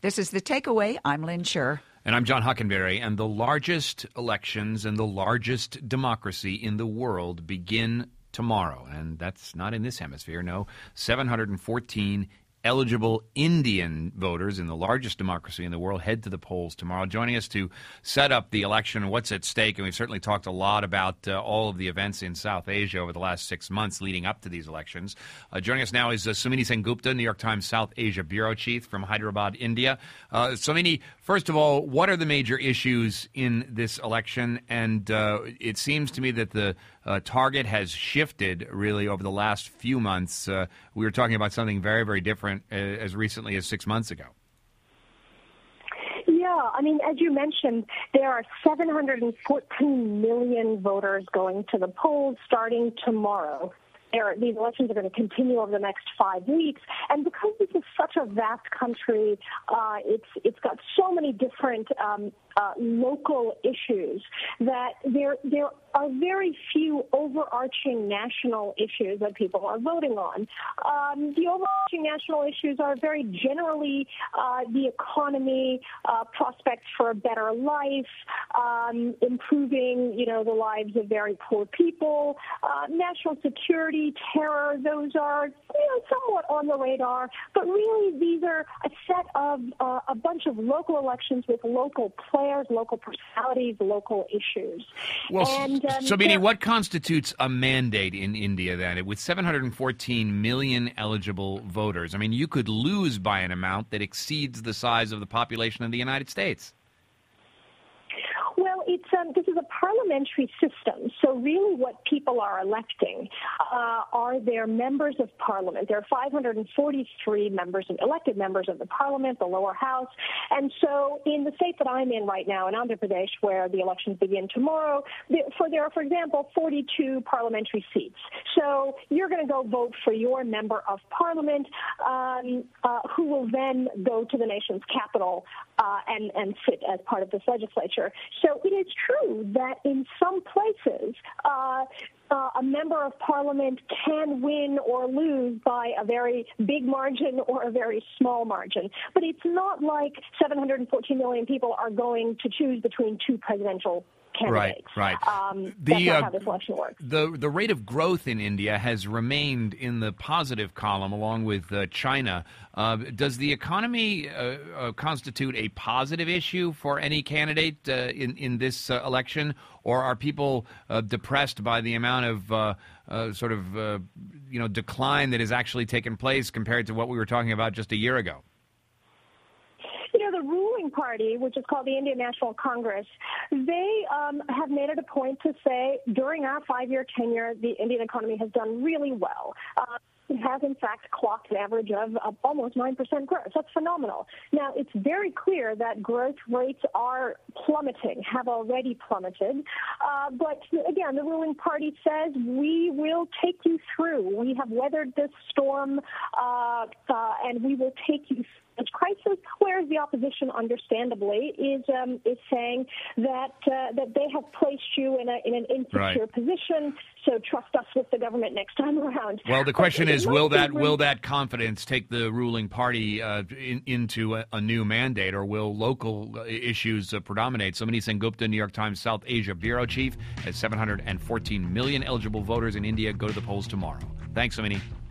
This is The Takeaway. I'm Lynn Scher. And I'm John Hockenberry. And the largest elections and the largest democracy in the world begin tomorrow. And that's not in this hemisphere, no. 714 eligible Indian voters in the largest democracy in the world head to the polls tomorrow. Joining us to set up the election and what's at stake, and we've certainly talked a lot about all of the events in South Asia over the last 6 months leading up to these elections. Joining us now is Sumini Sengupta, New York Times South Asia Bureau Chief from Hyderabad, India. Sumini, first of all, what are the major issues in this election? And it seems to me that the target has shifted really over the last few months. We were talking about something very, very different as recently as 6 months ago. Yeah, I mean, as you mentioned, there are 714 million voters going to the polls starting tomorrow. These elections are going to continue over the next 5 weeks, and because this is such a vast country, it's got so many different local issues that there are very few overarching national issues that people are voting on. The overarching national issues are very generally the economy, prospects for a better life, improving, the lives of very poor people, national security, terror. Those are, somewhat on the radar, but really these are a set of a bunch of local elections with local players, local personalities, local issues. Well, Sumini, what constitutes a mandate in India then? With 714 million eligible voters, I mean, you could lose by an amount that exceeds the size of the population of the United States. Well, this is a parliamentary system, so really what people are electing are their members of parliament. There are 543 elected members of the parliament, the lower house, and so in the state that I'm in right now, in Andhra Pradesh, where the elections begin tomorrow, there are, for example, 42 parliamentary seats. So you're going to go vote for your member of parliament, who will then go to the nation's capital and sit as part of this legislature. So it is true that in some places, a member of parliament can win or lose by a very big margin or a very small margin. But it's not like 714 million people are going to choose between two presidential candidates. Right. That's not how this election works. The rate of growth in India has remained in the positive column along with China. Does the economy constitute a positive issue for any candidate in this election, or are people depressed by the amount of decline that has actually taken place compared to what we were talking about just a year ago? The ruling party, which is called the Indian National Congress, they have made it a point to say during our 5-year tenure, the Indian economy has done really well. It has, in fact, clocked an average of almost 9% growth. That's phenomenal. Now, it's very clear that growth rates are plummeting, have already plummeted. But, again, the ruling party says we will take you through. We have weathered this storm, and we will take you through this crisis, whereas the opposition, understandably, is saying that they have placed you in an insecure position. So trust us with the government next time around. Well, the question is, will that confidence take the ruling party into a new mandate, or will local issues predominate? Sumini Sengupta, New York Times South Asia Bureau Chief, as 714 million eligible voters in India go to the polls tomorrow. Thanks, Sumini.